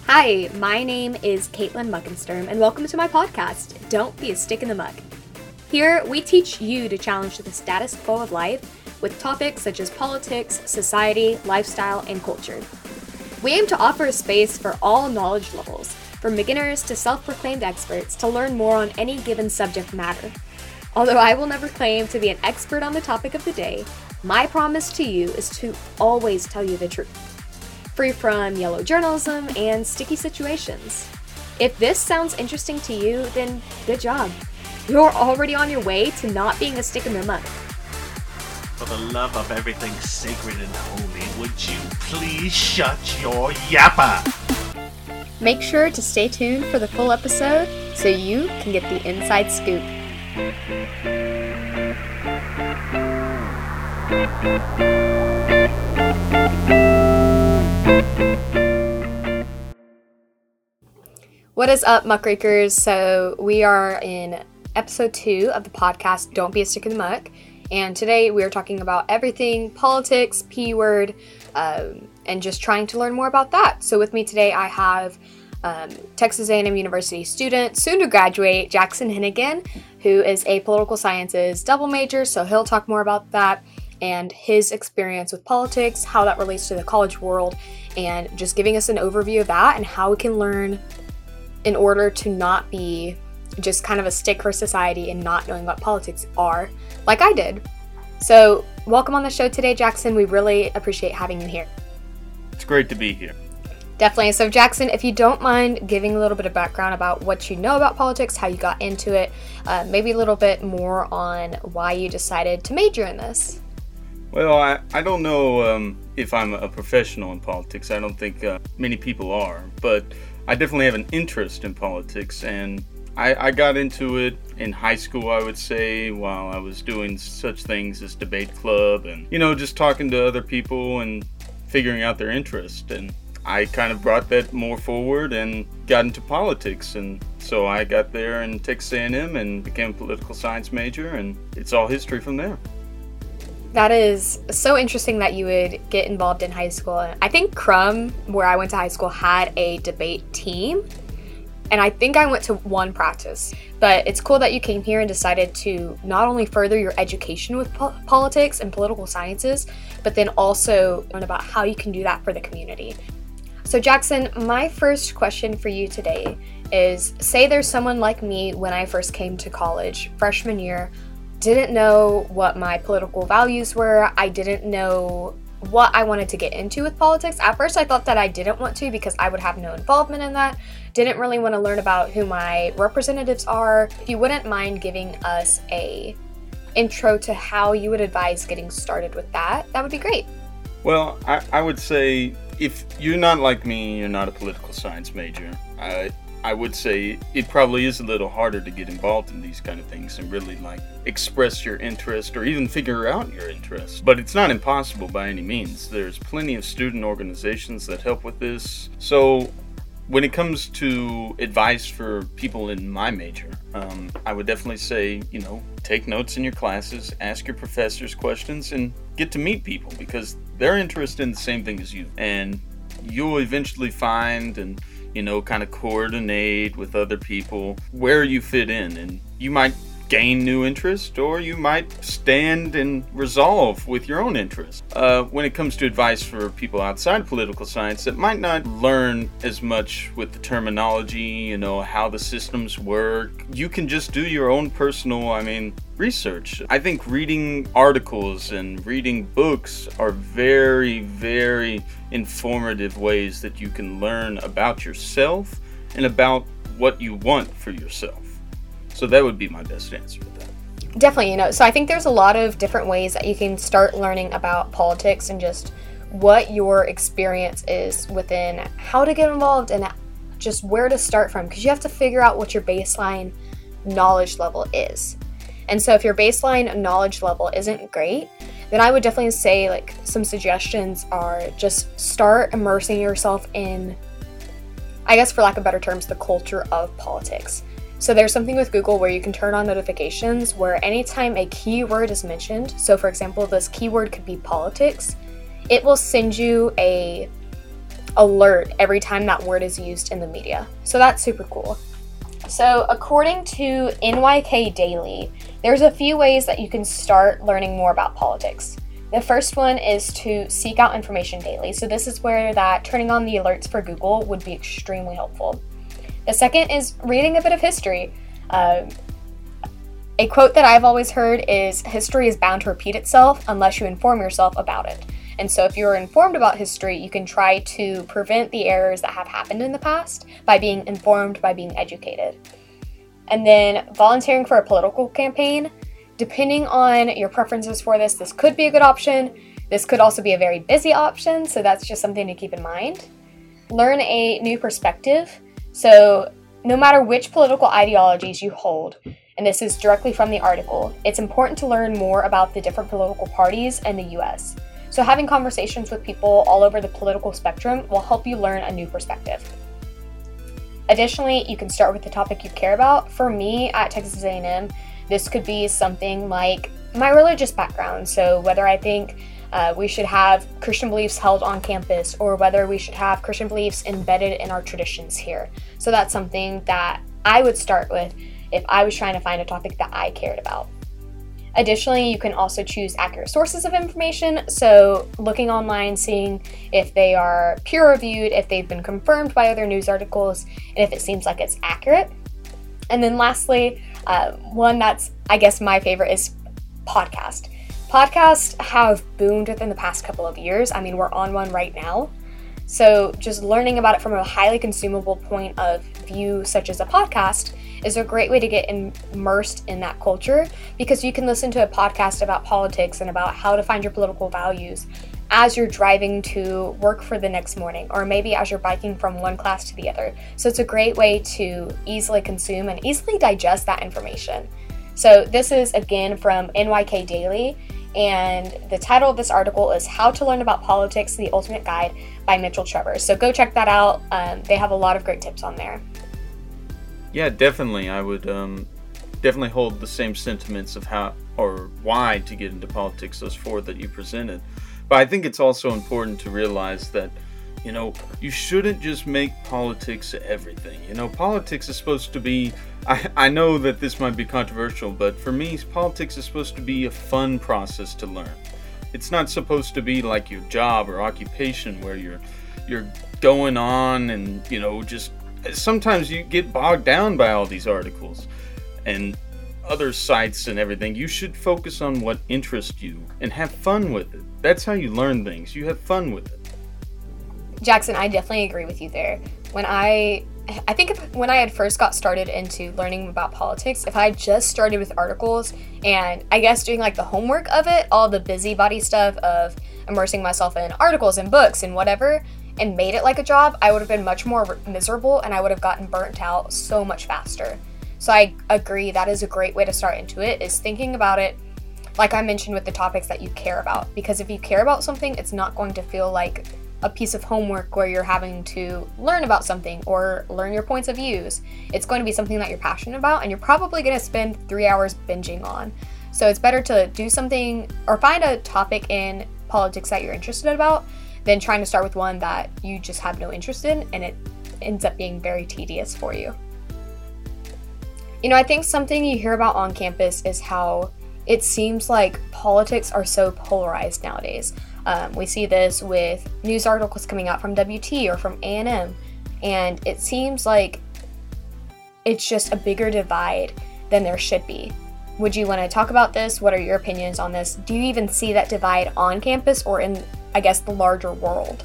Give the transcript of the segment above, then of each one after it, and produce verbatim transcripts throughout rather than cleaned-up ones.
Hi, my name is Caitlin Muckensturm, and welcome to my podcast, Don't Be a Stick in the Muck. Here, we teach you to challenge the status quo of life with topics such as politics, society, lifestyle, and culture. We aim to offer a space for all knowledge levels, from beginners to self-proclaimed experts, to learn more on any given subject matter. Although I will never claim to be an expert on the topic of the day, my promise to you is to always tell you the truth, free from yellow journalism and sticky situations. If this sounds interesting to you, then good job. You're already on your way to not being a stick in the mud. For the love of everything sacred and holy, would you please shut your yapper? Make sure to stay tuned for the full episode so you can get the inside scoop. What is up, muckrakers? So we are in episode two of the podcast, Don't Be a Stick in the Muck. And today we are talking about everything politics, P-word, um, and just trying to learn more about that. So with me today, I have um, Texas A and M University student, soon to graduate, Jackson Hennigan, who is a political sciences double major. So he'll talk more about that and his experience with politics, how that relates to the college world, and just giving us an overview of that and how we can learn in order to not be just kind of a stick for society and not knowing what politics are, like I did. So, welcome on the show today, Jackson. We really appreciate having you here. It's great to be here. Definitely. So, Jackson, if you don't mind giving a little bit of background about what you know about politics, how you got into it, uh, maybe a little bit more on why you decided to major in this. Well, I, I don't know um, if I'm a professional in politics. I don't think uh, many people are, but I definitely have an interest in politics, and I, I got into it in high school, I would say, while I was doing such things as debate club and, you know, just talking to other people and figuring out their interest. And I kind of brought that more forward and got into politics. And so I got there in Texas A and M and became a political science major, and it's all history from there. That is so interesting that you would get involved in high school. I think Crum, where I went to high school, had a debate team. And I think I went to one practice. But it's cool that you came here and decided to not only further your education with po- politics and political sciences, but then also learn about how you can do that for the community. So Jackson, my first question for you today is, say there's someone like me when I first came to college, freshman year, didn't know what my political values were. I didn't know what I wanted to get into with politics. At first, I thought that I didn't want to because I would have no involvement in that. Didn't really want to learn about who my representatives are. If you wouldn't mind giving us a intro to how you would advise getting started with that, that would be great. Well, I, I would say if you're not like me, you're not a political science major, I, I would say it probably is a little harder to get involved in these kind of things and really like express your interest or even figure out your interest. But it's not impossible by any means. There's plenty of student organizations that help with this. So when it comes to advice for people in my major, um, I would definitely say, you know, take notes in your classes, ask your professors questions, and get to meet people because they're interested in the same thing as you. And you'll eventually find and you know, kind of coordinate with other people where you fit in, and you might gain new interest or you might stand and resolve with your own interest. Uh, when it comes to advice for people outside of political science that might not learn as much with the terminology, you know, how the systems work, you can just do your own personal, I mean, research. I think reading articles and reading books are very, very informative ways that you can learn about yourself and about what you want for yourself. So that would be my best answer to that. Definitely, you know, so I think there's a lot of different ways that you can start learning about politics and just what your experience is within how to get involved and just where to start from, because you have to figure out what your baseline knowledge level is. And so if your baseline knowledge level isn't great, then I would definitely say like some suggestions are just start immersing yourself in, I guess for lack of better terms, the culture of politics. So there's something with Google where you can turn on notifications where anytime a keyword is mentioned, so for example, this keyword could be politics, it will send you a alert every time that word is used in the media. So that's super cool. So according to N Y K Daily, there's a few ways that you can start learning more about politics. The first one is to seek out information daily. So this is where that turning on the alerts for Google would be extremely helpful. The second is reading a bit of history. Uh, a quote that I've always heard is, history is bound to repeat itself unless you inform yourself about it. And so if you're informed about history, you can try to prevent the errors that have happened in the past by being informed, by being educated. And then volunteering for a political campaign. Depending on your preferences for this, this could be a good option. This could also be a very busy option, so that's just something to keep in mind. Learn a new perspective. So no matter which political ideologies you hold, and this is directly from the article, it's important to learn more about the different political parties in the U S. So having conversations with people all over the political spectrum will help you learn a new perspective. Additionally, you can start with the topic you care about. For me, at Texas A and M, this could be something like my religious background. So whether I think uh, we should have Christian beliefs held on campus, or whether we should have Christian beliefs embedded in our traditions here. So that's something that I would start with if I was trying to find a topic that I cared about. Additionally, you can also choose accurate sources of information. So looking online, seeing if they are peer-reviewed, if they've been confirmed by other news articles, and if it seems like it's accurate. And then lastly, uh, one that's, I guess, my favorite is podcast. Podcasts have boomed within the past couple of years. I mean, we're on one right now. So just learning about it from a highly consumable point of view, such as a podcast, is a great way to get immersed in that culture, because you can listen to a podcast about politics and about how to find your political values as you're driving to work for the next morning, or maybe as you're biking from one class to the other. So it's a great way to easily consume and easily digest that information. So this is again from N Y K Daily, and the title of this article is How to Learn About Politics, The Ultimate Guide by Mitchell Trevor. So go check that out. Um, they have a lot of great tips on there. Yeah, definitely. I would um, definitely hold the same sentiments of how or why to get into politics, those four that you presented. But I think it's also important to realize that, you know, you shouldn't just make politics everything. You know, politics is supposed to be, I, I know that this might be controversial, but for me, politics is supposed to be a fun process to learn. It's not supposed to be like your job or occupation where you're you're going on and, you know, just sometimes you get bogged down by all these articles and other sites and everything. You should focus on what interests you and have fun with it. That's how you learn things. You have fun with it. Jackson, I definitely agree with you there. When I, I think if, when I had first got started into learning about politics, if I had just started with articles and I guess doing like the homework of it, all the busybody stuff of immersing myself in articles and books and whatever, and made it like a job, I would have been much more miserable and I would have gotten burnt out so much faster. So I agree, that is a great way to start into it, is thinking about it, like I mentioned, with the topics that you care about. Because if you care about something, it's not going to feel like a piece of homework where you're having to learn about something or learn your points of views. It's going to be something that you're passionate about and you're probably going to spend three hours binging on. So it's better to do something or find a topic in politics that you're interested about than trying to start with one that you just have no interest in and it ends up being very tedious for you. You know, I think something you hear about on campus is how it seems like politics are so polarized nowadays. Um, we see this with news articles coming out from W T or from A and M, and it seems like it's just a bigger divide than there should be. Would you want to talk about this? What are your opinions on this? Do you even see that divide on campus or in, I guess, the larger world?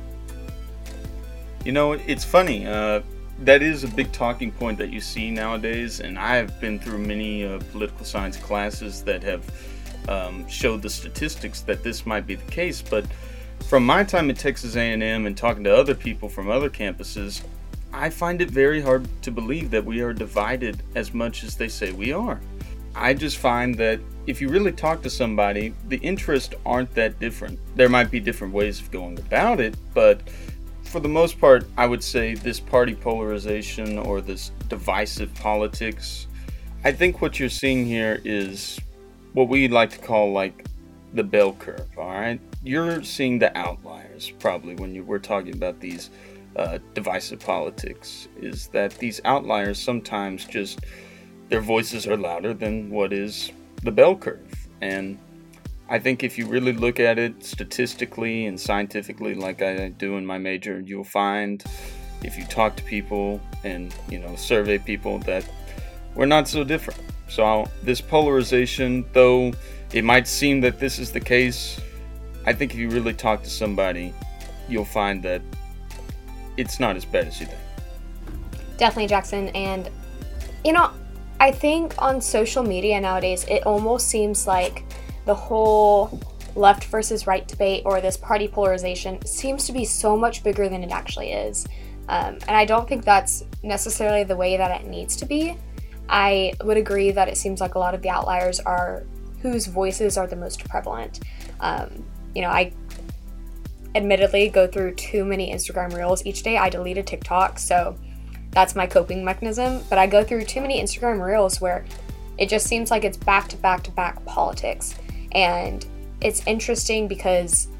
You know, it's funny. Uh, that is a big talking point that you see nowadays, and I have been through many uh, political science classes that have um, showed the statistics that this might be the case. But from my time at Texas A and M and talking to other people from other campuses, I find it very hard to believe that we are divided as much as they say we are. I just find that if you really talk to somebody, the interests aren't that different. There might be different ways of going about it, but for the most part, I would say this party polarization or this divisive politics, I think what you're seeing here is what we like to call like the bell curve, all right? You're seeing the outliers probably when you, we're talking about these uh, divisive politics, is that these outliers sometimes just, their voices are louder than what is the bell curve. And I think if you really look at it statistically and scientifically like I do in my major, you'll find if you talk to people and, you know, survey people that we're not so different. So this polarization, though it might seem that this is the case, I think if you really talk to somebody, you'll find that it's not as bad as you think. Definitely, Jackson. And, you know, I think on social media nowadays, it almost seems like the whole left versus right debate or this party polarization seems to be so much bigger than it actually is. Um, and I don't think that's necessarily the way that it needs to be. I would agree that it seems like a lot of the outliers are whose voices are the most prevalent. Um, you know, I admittedly go through too many Instagram reels each day. I deleted TikTok, so that's my coping mechanism. But I go through too many Instagram reels where it just seems like it's back to back to back politics. And it's interesting because,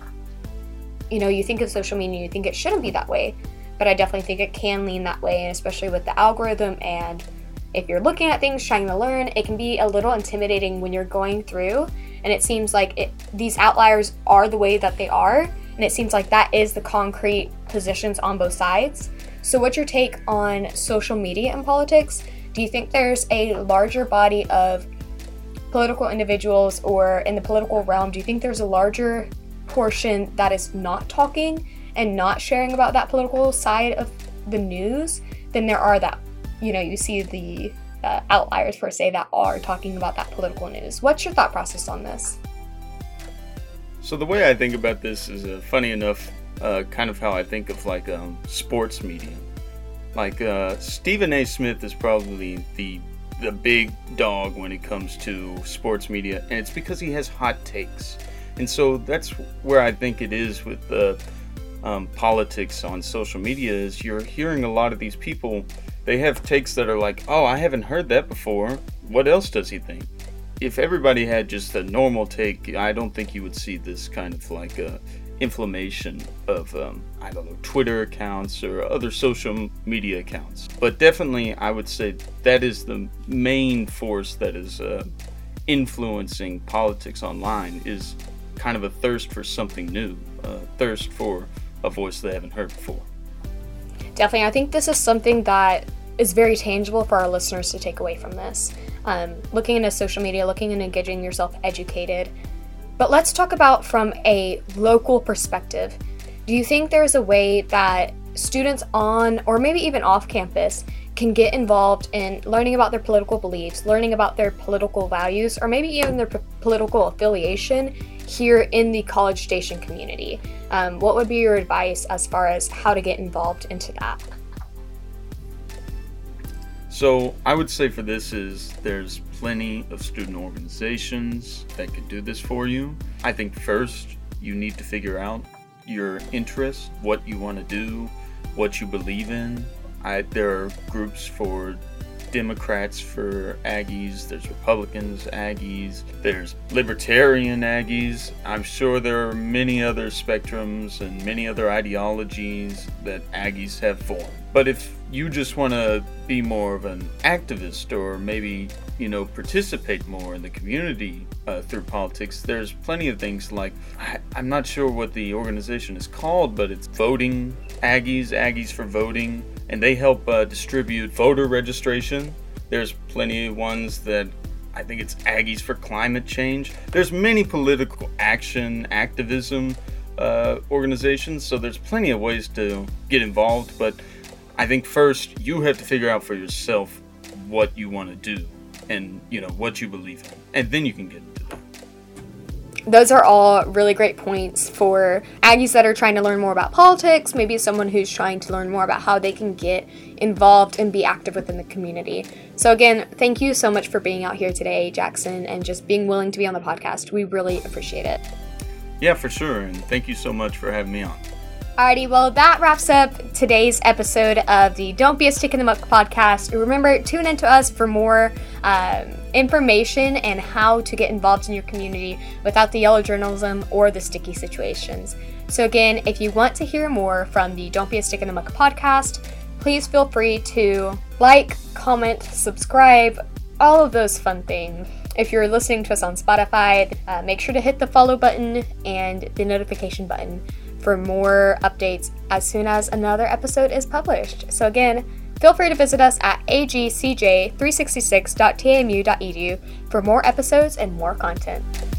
you know, you think of social media, you think it shouldn't be that way, but I definitely think it can lean that way, and especially with the algorithm. And if you're looking at things, trying to learn, it can be a little intimidating when you're going through, and it seems like it, these outliers are the way that they are, and it seems like that is the concrete positions on both sides. So what's your take on social media and politics? Do you think there's a larger body of political individuals, or in the political realm, do you think there's a larger portion that is not talking and not sharing about that political side of the news than there are that, you know, you see the uh, outliers per se that are talking about that political news? What's your thought process on this? So the way I think about this is uh, funny enough, uh, kind of how I think of like um, sports media. Like uh, Stephen A. Smith is probably the the big dog when it comes to sports media, and it's because he has hot takes. And so that's where I think it is with the um, politics on social media, is you're hearing a lot of these people, they have takes that are like, oh, I haven't heard that before. What else does he think? If everybody had just a normal take, I don't think you would see this kind of like a inflammation of, um, I don't know, Twitter accounts or other social media accounts. But definitely, I would say that is the main force that is uh, influencing politics online, is kind of a thirst for something new, a thirst for a voice they haven't heard before. Definitely. I think this is something that is very tangible for our listeners to take away from this. Um, looking into social media, looking into getting yourself educated. But let's talk about from a local perspective. Do you think there's a way that students on, or maybe even off campus, can get involved in learning about their political beliefs, learning about their political values, or maybe even their p- political affiliation here in the College Station community? Um, what would be your advice as far as how to get involved into that? So I would say for this is there's plenty of student organizations that could do this for you. I think first you need to figure out your interest, what you want to do, what you believe in. I, there are groups for Democrats for Aggies, there's Republicans Aggies, there's Libertarian Aggies. I'm sure there are many other spectrums and many other ideologies that Aggies have formed. But if you just want to be more of an activist, or maybe, you know, participate more in the community uh, through politics, there's plenty of things like, I, I'm not sure what the organization is called, but it's Voting Aggies, Aggies for Voting, and they help uh, distribute voter registration. There's plenty of ones that I think it's Aggies for Climate Change. There's many political action, activism uh, organizations, so there's plenty of ways to get involved, but I think first you have to figure out for yourself what you want to do and, you know, what you believe in, and then you can get into that. Those are all really great points for Aggies that are trying to learn more about politics, maybe someone who's trying to learn more about how they can get involved and be active within the community. So again, thank you so much for being out here today, Jackson, and just being willing to be on the podcast. We really appreciate it. Yeah, for sure, and thank you so much for having me on. Alrighty, well, that wraps up today's episode of the Don't Be a Stick in the Muck podcast. Remember, tune in to us for more um, information and how to get involved in your community without the yellow journalism or the sticky situations. So again, if you want to hear more from the Don't Be a Stick in the Muck podcast, please feel free to like, comment, subscribe, all of those fun things. If you're listening to us on Spotify, uh, make sure to hit the follow button and the notification button for more updates as soon as another episode is published. So again, feel free to visit us at a g c j three sixty-six dot t a m u dot e d u for more episodes and more content.